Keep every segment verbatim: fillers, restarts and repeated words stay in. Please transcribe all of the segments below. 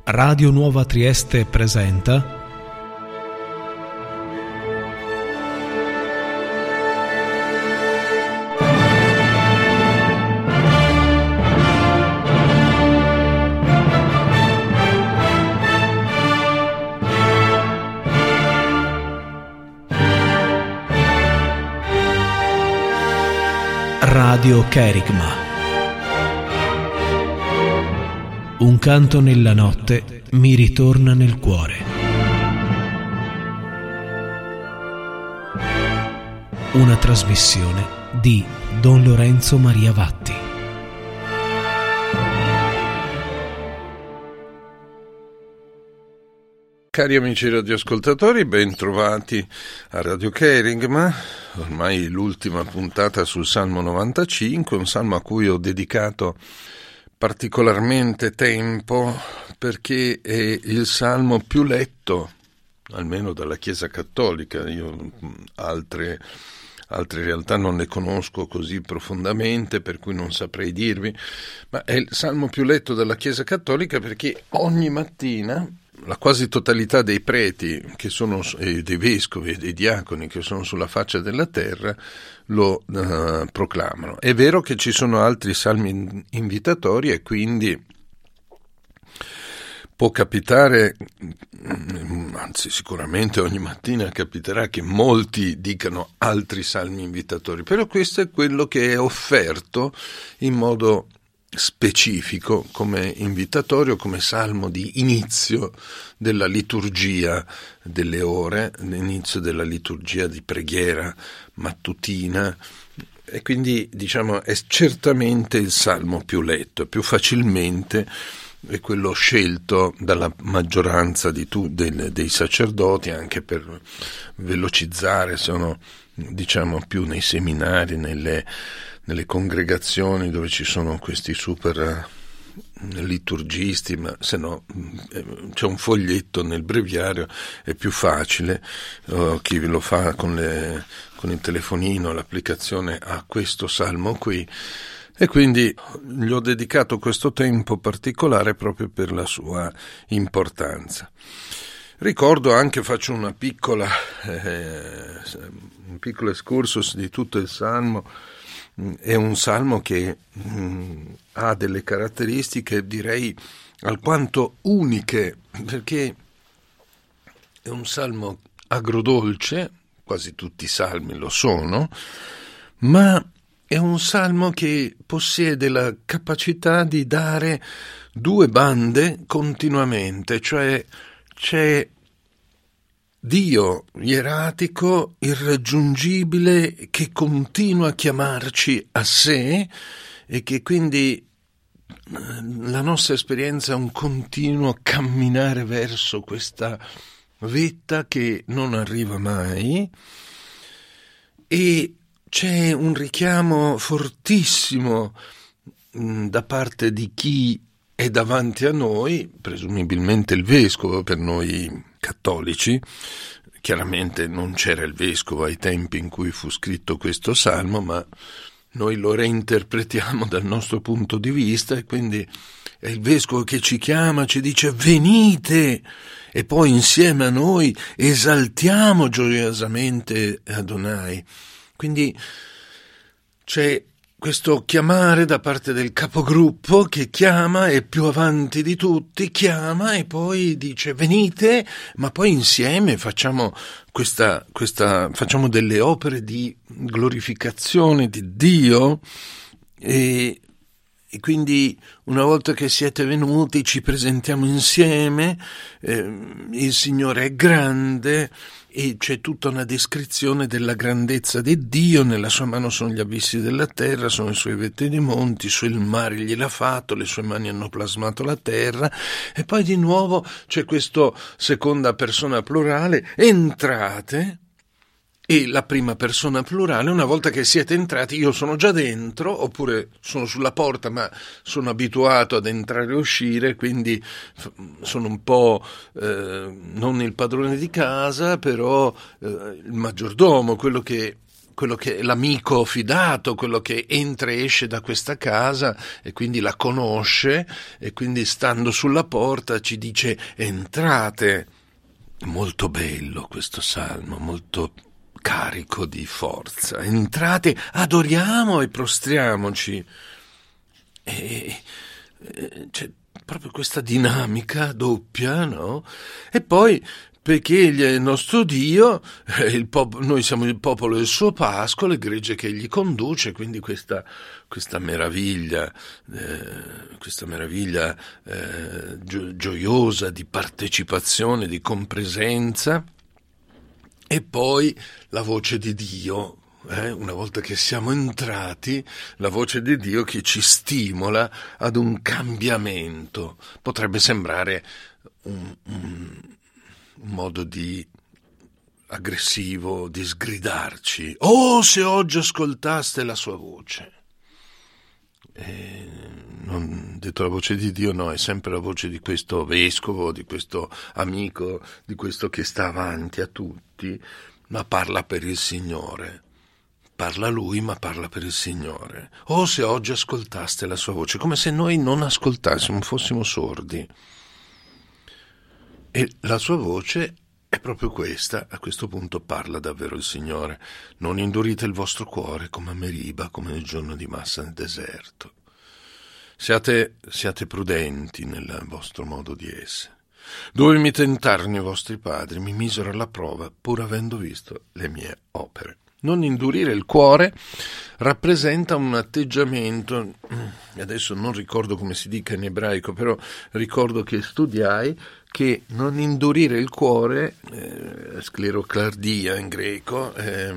Radio Nuova Trieste presenta Radio Kerigma. Un canto nella notte mi ritorna nel cuore. Una trasmissione di Don Lorenzo Maria Vatti. Cari amici radioascoltatori, ben trovati a Radio Kerigma, ormai l'ultima puntata sul Salmo novantacinque, un salmo a cui ho dedicato particolarmente tempo perché è il salmo più letto, almeno dalla Chiesa Cattolica. Io altre, altre realtà non le conosco così profondamente, per cui non saprei dirvi, ma è il salmo più letto dalla Chiesa Cattolica perché ogni mattina la quasi totalità dei preti che sono, e dei vescovi e dei diaconi che sono sulla faccia della terra lo uh, proclamano. È vero che ci sono altri salmi invitatori e quindi può capitare, anzi sicuramente ogni mattina capiterà che molti dicano altri salmi invitatori, però questo è quello che è offerto in modo specifico come invitatorio, come salmo di inizio della liturgia delle ore, l'inizio della liturgia di preghiera mattutina, e quindi diciamo è certamente il salmo più letto, più facilmente è quello scelto dalla maggioranza di tu, del, dei sacerdoti, anche per velocizzare, sono diciamo più nei seminari, nelle nelle congregazioni dove ci sono questi super liturgisti, ma se no c'è un foglietto nel breviario, è più facile, uh, chi lo fa con, le, con il telefonino, l'applicazione ha questo salmo qui, e quindi gli ho dedicato questo tempo particolare proprio per la sua importanza. Ricordo anche, faccio una piccola eh, un piccolo excursus di tutto il salmo. È un salmo che mh, ha delle caratteristiche direi alquanto uniche, perché è un salmo agrodolce, quasi tutti i salmi lo sono, ma è un salmo che possiede la capacità di dare due bande continuamente, cioè c'è Dio ieratico, irraggiungibile, che continua a chiamarci a sé e che quindi la nostra esperienza è un continuo camminare verso questa vetta che non arriva mai, e c'è un richiamo fortissimo mh, da parte di chi è davanti a noi, presumibilmente il vescovo per noi cattolici. Chiaramente non c'era il vescovo ai tempi in cui fu scritto questo salmo, ma noi lo reinterpretiamo dal nostro punto di vista, e quindi è il vescovo che ci chiama, ci dice venite, e poi insieme a noi esaltiamo gioiosamente Adonai. Quindi c'è questo chiamare da parte del capogruppo che chiama, e più avanti di tutti chiama e poi dice venite, ma poi insieme facciamo questa, questa facciamo delle opere di glorificazione di Dio, e, e quindi una volta che siete venuti ci presentiamo insieme, eh, il Signore è grande, e c'è tutta una descrizione della grandezza di Dio. Nella sua mano sono gli abissi della terra, sono i suoi vetti dei monti, su il mare gliel'ha fatto, le sue mani hanno plasmato la terra, e poi di nuovo c'è questo seconda persona plurale, entrate, e la prima persona plurale, una volta che siete entrati, io sono già dentro, oppure sono sulla porta, ma sono abituato ad entrare e uscire, quindi sono un po' eh, non il padrone di casa, però eh, il maggiordomo, quello che quello che è l'amico fidato, quello che entra e esce da questa casa e quindi la conosce, e quindi stando sulla porta ci dice: entrate. Molto bello questo salmo, molto carico di forza. Entrate, adoriamo e prostriamoci. E, e c'è proprio questa dinamica doppia, no? E poi, perché egli è il nostro Dio, il pop- noi siamo il popolo del suo pascolo, il gregge che egli conduce, quindi questa, questa meraviglia, eh, questa meraviglia eh, gio- gioiosa di partecipazione, di compresenza, e poi la voce di Dio. Eh, una volta che siamo entrati, la voce di Dio che ci stimola ad un cambiamento. Potrebbe sembrare un, un, un modo di aggressivo di sgridarci: oh, se oggi ascoltaste la sua voce. Eh, non, detto la voce di Dio, no, è sempre la voce di questo vescovo, di questo amico, di questo che sta avanti a tutti, ma parla per il Signore. Parla lui, ma parla per il Signore. Oh, se oggi ascoltaste la sua voce, come se noi non ascoltassimo, fossimo sordi. E la sua voce è proprio questa. A questo punto parla davvero il Signore: non indurite il vostro cuore come a Meriba, come nel giorno di Massa nel deserto. Siate, siate prudenti nel vostro modo di essere. Dove mi tentarono i vostri padri, mi misero alla prova, pur avendo visto le mie opere. Non indurire il cuore rappresenta un atteggiamento, adesso non ricordo come si dica in ebraico, però ricordo che studiai che non indurire il cuore, eh, scleroclardia in greco, eh,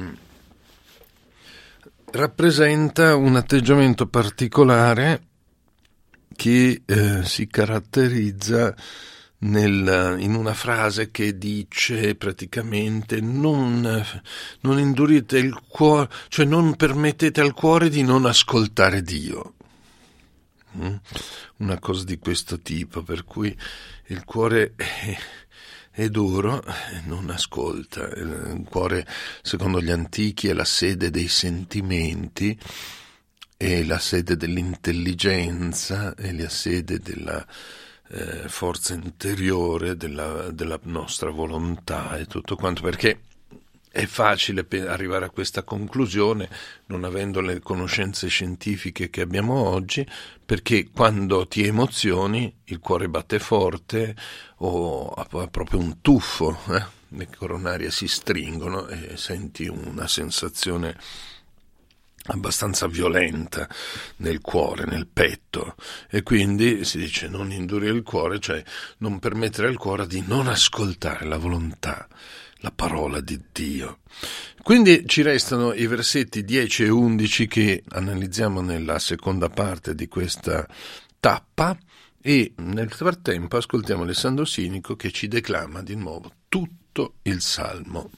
rappresenta un atteggiamento particolare che eh, si caratterizza Nel, in una frase che dice praticamente: non, non indurite il cuore, cioè non permettete al cuore di non ascoltare Dio. Mm? Una cosa di questo tipo, per cui il cuore è, è duro, non ascolta. Il cuore, secondo gli antichi, è la sede dei sentimenti, è la sede dell'intelligenza, è la sede della Eh, forza interiore della, della nostra volontà e tutto quanto, perché è facile pe- arrivare a questa conclusione non avendo le conoscenze scientifiche che abbiamo oggi, perché quando ti emozioni il cuore batte forte o ha, ha proprio un tuffo, eh? Le coronarie si stringono e senti una sensazione abbastanza violenta nel cuore, nel petto, e quindi si dice non indurire il cuore, cioè non permettere al cuore di non ascoltare la volontà, la parola di Dio. Quindi ci restano i versetti dieci e undici che analizziamo nella seconda parte di questa tappa, e nel frattempo ascoltiamo Alessandro Sinico che ci declama di nuovo tutto il Salmo.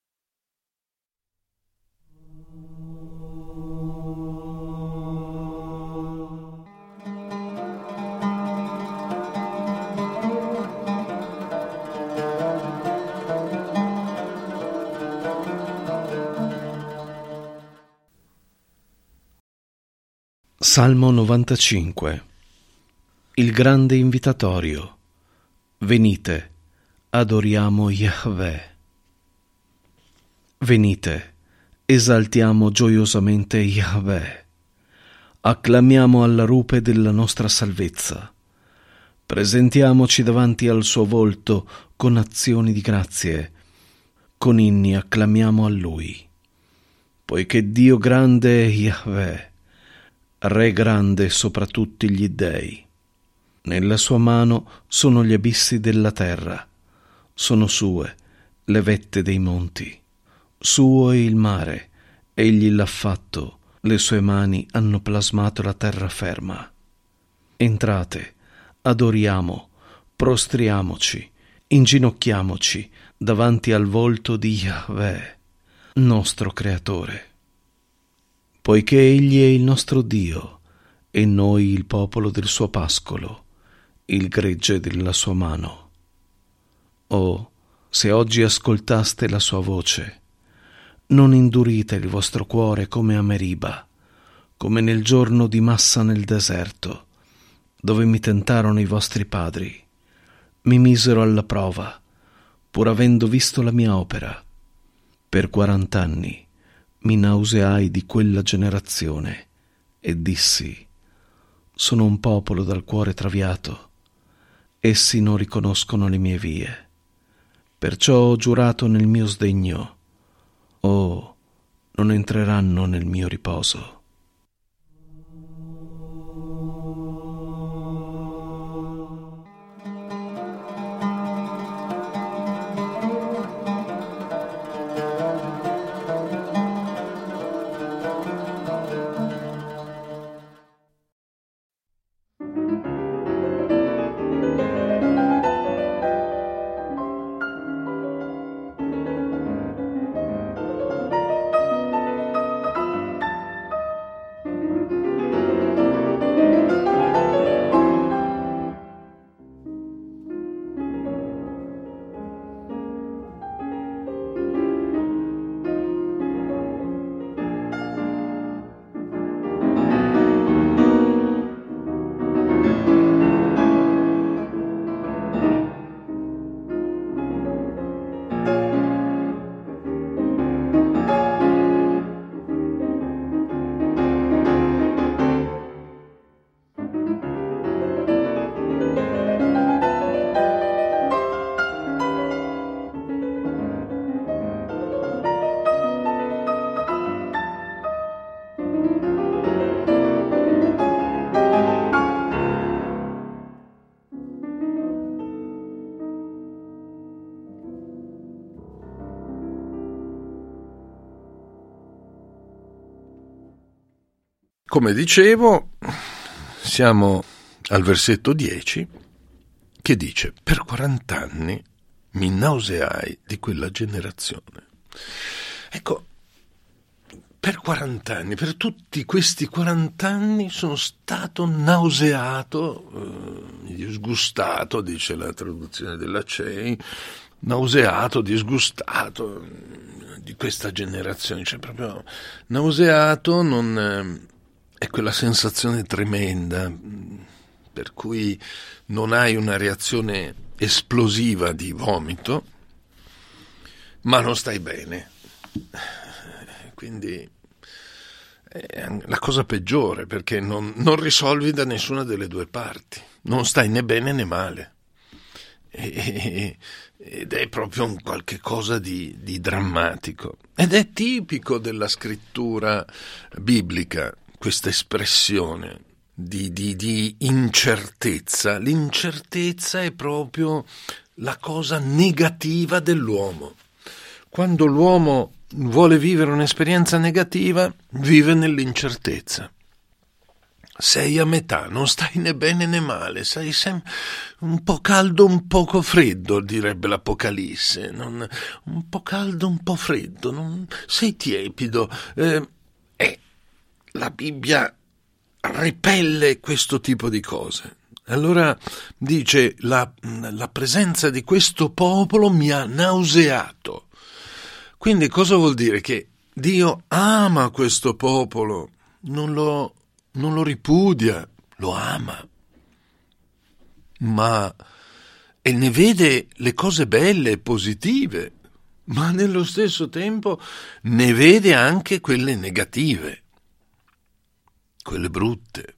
Salmo novantacinque. Il grande invitatorio. Venite, adoriamo Yahweh. Venite, esaltiamo gioiosamente Yahweh. Acclamiamo alla rupe della nostra salvezza. Presentiamoci davanti al suo volto con azioni di grazie. Con inni acclamiamo a Lui. Poiché Dio grande è Yahweh, Re grande sopra tutti gli dei. Nella sua mano sono gli abissi della terra, sono sue le vette dei monti. Suo è il mare, egli l'ha fatto, le sue mani hanno plasmato la terra ferma. Entrate, adoriamo, prostriamoci, inginocchiamoci davanti al volto di Yahweh, nostro Creatore. Poiché egli è il nostro Dio e noi il popolo del suo pascolo, il gregge della sua mano. Oh, se oggi ascoltaste la sua voce, Non indurite il vostro cuore come a Meriba, come nel giorno di Massa nel deserto, dove mi tentarono i vostri padri. Mi misero alla prova, pur avendo visto la mia opera. Per quarant'anni mi nauseai di quella generazione e dissi: sono un popolo dal cuore traviato, essi non riconoscono le mie vie. Perciò ho giurato nel mio sdegno: oh, non entreranno nel mio riposo. Come dicevo, siamo al versetto dieci, che dice: per quarant'anni mi nauseai di quella generazione. Ecco, per quarant'anni, per tutti questi quarant'anni sono stato nauseato, eh, disgustato, dice la traduzione della C E I, nauseato, disgustato di questa generazione, cioè proprio nauseato, non... Eh, è quella sensazione tremenda per cui non hai una reazione esplosiva di vomito, ma non stai bene. Quindi è la cosa peggiore, perché non, non risolvi da nessuna delle due parti, non stai né bene né male. E, ed è proprio un qualche cosa di, di drammatico. Ed è tipico della scrittura biblica questa espressione di, di, di incertezza. L'incertezza è proprio la cosa negativa dell'uomo. Quando l'uomo vuole vivere un'esperienza negativa, vive nell'incertezza. Sei a metà, non stai né bene né male, sei sem- un po' caldo, un poco freddo, direbbe l'Apocalisse. Non, un po' caldo, un po' freddo, non, sei tiepido. Eh, eh, la Bibbia ripelle questo tipo di cose. Allora dice: la, la presenza di questo popolo mi ha nauseato. Quindi cosa vuol dire? Che Dio ama questo popolo, non lo, non lo ripudia, lo ama, ma e ne vede le cose belle e positive, ma nello stesso tempo ne vede anche quelle negative, quelle brutte.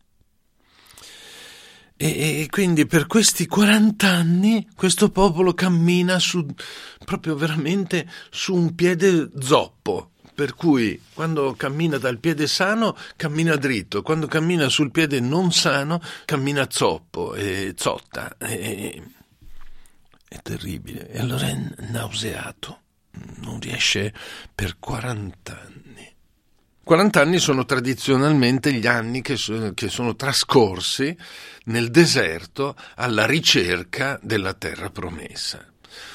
E, e quindi per questi quaranta anni questo popolo cammina su, proprio veramente su un piede zoppo, per cui quando cammina dal piede sano cammina dritto, quando cammina sul piede non sano cammina zoppo e zotta. E, è terribile. E allora è nauseato, non riesce per quaranta anni. quaranta anni sono tradizionalmente gli anni che sono, che sono trascorsi nel deserto alla ricerca della terra promessa.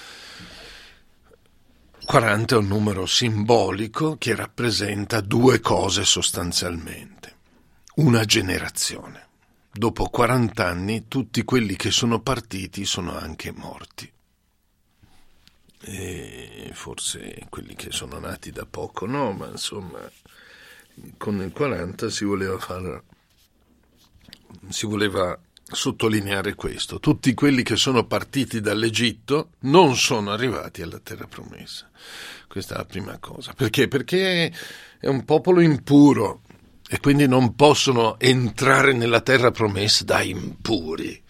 quaranta è un numero simbolico che rappresenta due cose sostanzialmente. Una generazione. Dopo quaranta anni tutti quelli che sono partiti sono anche morti. e forse quelli che sono nati da poco no, ma insomma con il quaranta si voleva far, si voleva sottolineare questo: tutti quelli che sono partiti dall'Egitto non sono arrivati alla terra promessa. Questa è la prima cosa. Perché? Perché è un popolo impuro e quindi non possono entrare nella terra promessa da impuri.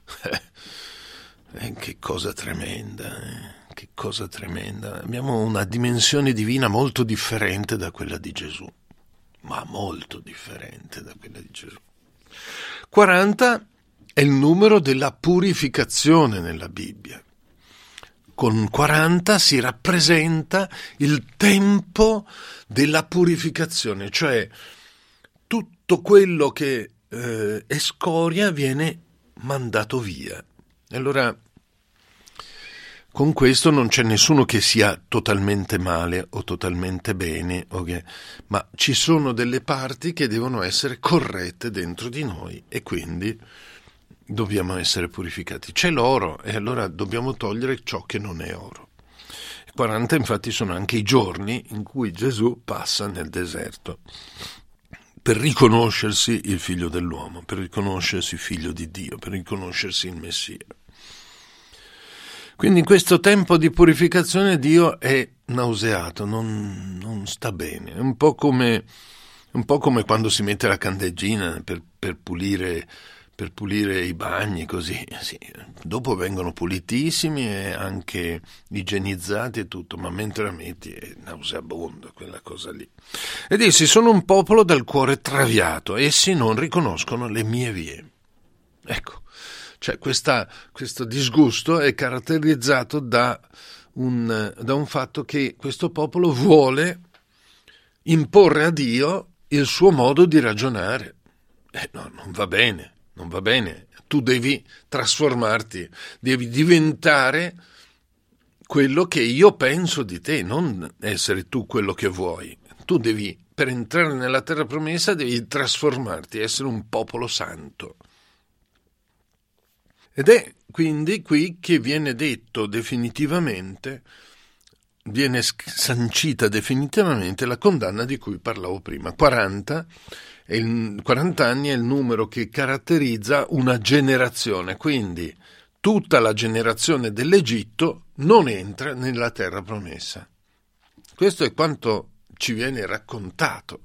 Eh, che cosa tremenda, eh? Che cosa tremenda. Abbiamo una dimensione divina molto differente da quella di Gesù, ma molto differente da quella di Gesù. quaranta è il numero della purificazione nella Bibbia. Con quaranta si rappresenta il tempo della purificazione, cioè tutto quello che eh, è scoria viene mandato via. Allora, con questo non c'è nessuno che sia totalmente male o totalmente bene, okay? Ma ci sono delle parti che devono essere corrette dentro di noi e quindi dobbiamo essere purificati. C'è l'oro e allora dobbiamo togliere ciò che non è oro. quaranta infatti sono anche i giorni in cui Gesù passa nel deserto per riconoscersi il figlio dell'uomo, per riconoscersi figlio di Dio, per riconoscersi il Messia. Quindi in questo tempo di purificazione Dio è nauseato, non, non sta bene. È un po' come, un po' come quando si mette la candeggina per, per pulire per pulire i bagni, così, sì. Dopo vengono pulitissimi e anche igienizzati e tutto, ma mentre la metti è nauseabondo quella cosa lì. Ed essi sono un popolo dal cuore traviato, essi non riconoscono le mie vie. Ecco, cioè questa, questo disgusto è caratterizzato da un, da un fatto che questo popolo vuole imporre a Dio il suo modo di ragionare. Eh no, non va bene. Non va bene, tu devi trasformarti, devi diventare quello che io penso di te, non essere tu quello che vuoi. Tu devi, per entrare nella terra promessa, devi trasformarti, essere un popolo santo. Ed è quindi qui che viene detto definitivamente, viene sancita definitivamente la condanna di cui parlavo prima. quaranta Il, quaranta anni è il numero che caratterizza una generazione, quindi tutta la generazione dell'Egitto non entra nella terra promessa. Questo è quanto ci viene raccontato.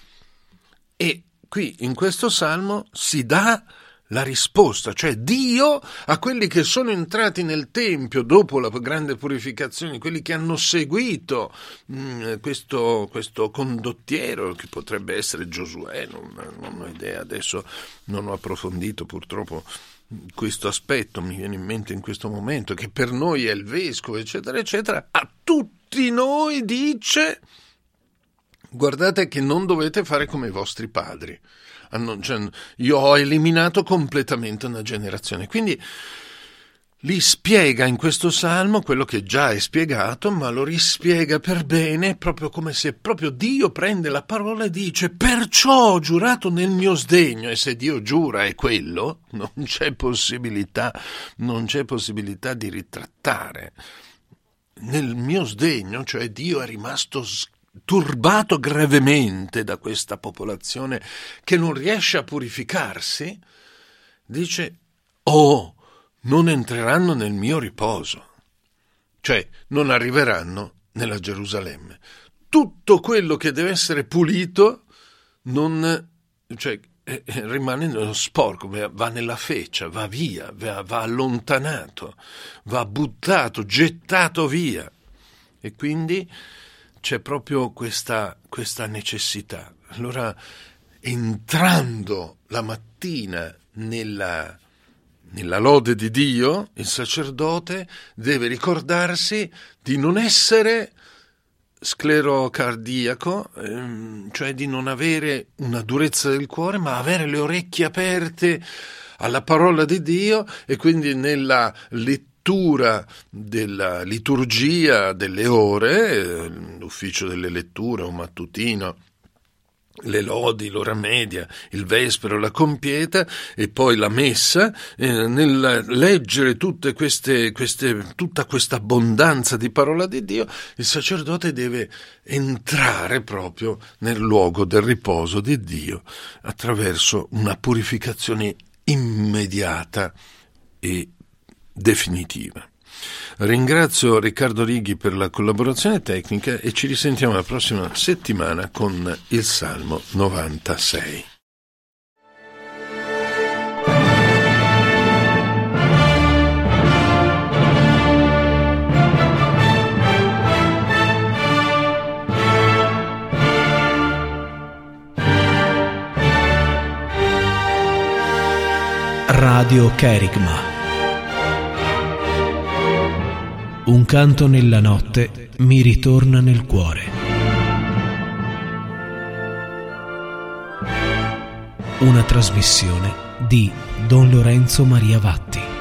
E qui in questo salmo si dà la risposta, cioè Dio a quelli che sono entrati nel Tempio dopo la grande purificazione, quelli che hanno seguito mh, questo, questo condottiero che potrebbe essere Giosuè, non, non ho idea, adesso non ho approfondito purtroppo questo aspetto, mi viene in mente in questo momento, che per noi è il vescovo, eccetera, eccetera, a tutti noi dice: guardate che non dovete fare come i vostri padri. Cioè, io ho eliminato completamente una generazione. Quindi li spiega in questo salmo quello che già è spiegato, ma lo rispiega per bene, proprio come se proprio Dio prende la parola e dice: perciò ho giurato nel mio sdegno. E se Dio giura è quello, non c'è possibilità, non c'è possibilità di ritrattare. Nel mio sdegno, cioè Dio è rimasto turbato gravemente da questa popolazione che non riesce a purificarsi, dice: oh, non entreranno nel mio riposo, cioè non arriveranno nella Gerusalemme. Tutto quello che deve essere pulito non, cioè, eh, rimane sporco, va nella feccia, va via, va, va allontanato, va buttato, gettato via. E quindi c'è proprio questa, questa necessità. Allora, entrando la mattina nella, nella lode di Dio, il sacerdote deve ricordarsi di non essere sclerocardiaco, ehm, cioè di non avere una durezza del cuore, ma avere le orecchie aperte alla parola di Dio, e quindi nella lettura della liturgia delle ore, l'ufficio delle letture, un mattutino le lodi, l'ora media, il vespero, la compieta e poi la messa. Eh, nel leggere tutte queste, queste, tutta questa abbondanza di parola di Dio, il sacerdote deve entrare proprio nel luogo del riposo di Dio attraverso una purificazione immediata e definitiva. Ringrazio Riccardo Righi per la collaborazione tecnica e ci risentiamo la prossima settimana con il Salmo novantasei. Radio Kerigma. Un canto nella notte mi ritorna nel cuore. Una trasmissione di Don Lorenzo Maria Vatti.